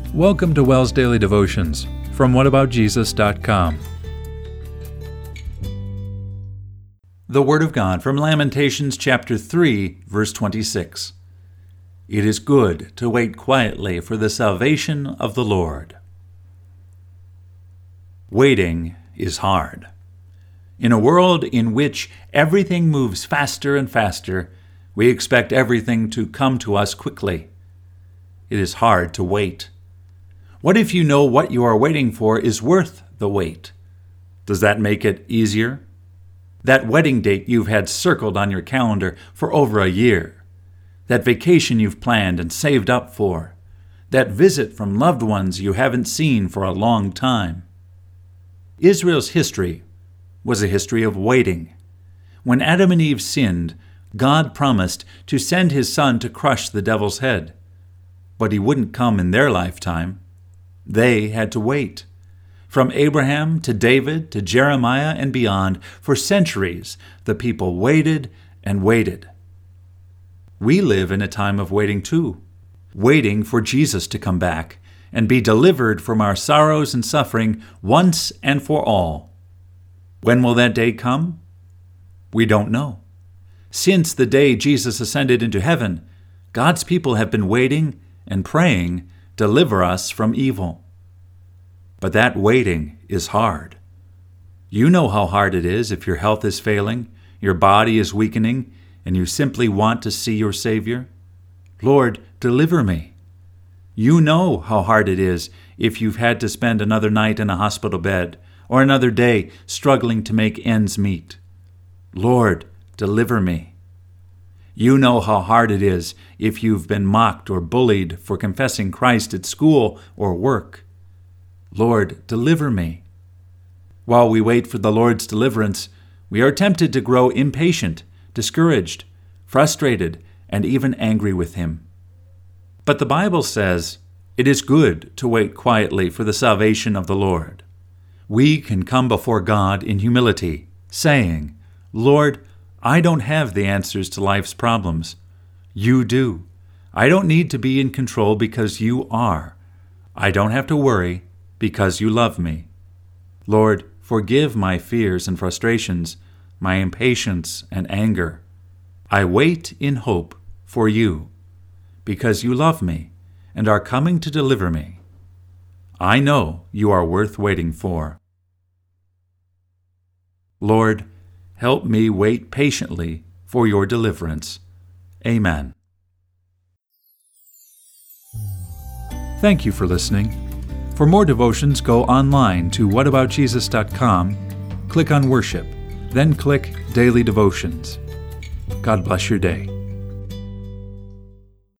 Welcome to WELS Daily Devotions from whataboutjesus.com. The Word of God from Lamentations chapter 3, verse 26. It is good to wait quietly for the salvation of the Lord. Waiting is hard. In a world in which everything moves faster and faster, we expect everything to come to us quickly. It is hard to wait. What if you know what you are waiting for is worth the wait? Does that make it easier? That wedding date you've had circled on your calendar for over a year. That vacation you've planned and saved up for. That visit from loved ones you haven't seen for a long time. Israel's history was a history of waiting. When Adam and Eve sinned, God promised to send His Son to crush the devil's head. But He wouldn't come in their lifetime. They had to wait. From Abraham to David to Jeremiah and beyond, for centuries, the people waited and waited. We live in a time of waiting too, waiting for Jesus to come back and be delivered from our sorrows and suffering once and for all. When will that day come? We don't know. Since the day Jesus ascended into heaven, God's people have been waiting and praying, "Deliver us from evil." But that waiting is hard. You know how hard it is if your health is failing, your body is weakening, and you simply want to see your Savior. Lord, deliver me. You know how hard it is if you've had to spend another night in a hospital bed or another day struggling to make ends meet. Lord, deliver me. You know how hard it is if you've been mocked or bullied for confessing Christ at school or work. Lord, deliver me. While we wait for the Lord's deliverance, we are tempted to grow impatient, discouraged, frustrated, and even angry with Him. But the Bible says, it is good to wait quietly for the salvation of the Lord. We can come before God in humility, saying, Lord, I don't have the answers to life's problems. You do. I don't need to be in control because You are. I don't have to worry because You love me. Lord, forgive my fears and frustrations, my impatience and anger. I wait in hope for You because You love me and are coming to deliver me. I know You are worth waiting for. Lord, help me wait patiently for Your deliverance. Amen. Thank you for listening. For more devotions, go online to whataboutjesus.com, click on Worship, then click Daily Devotions. God bless your day.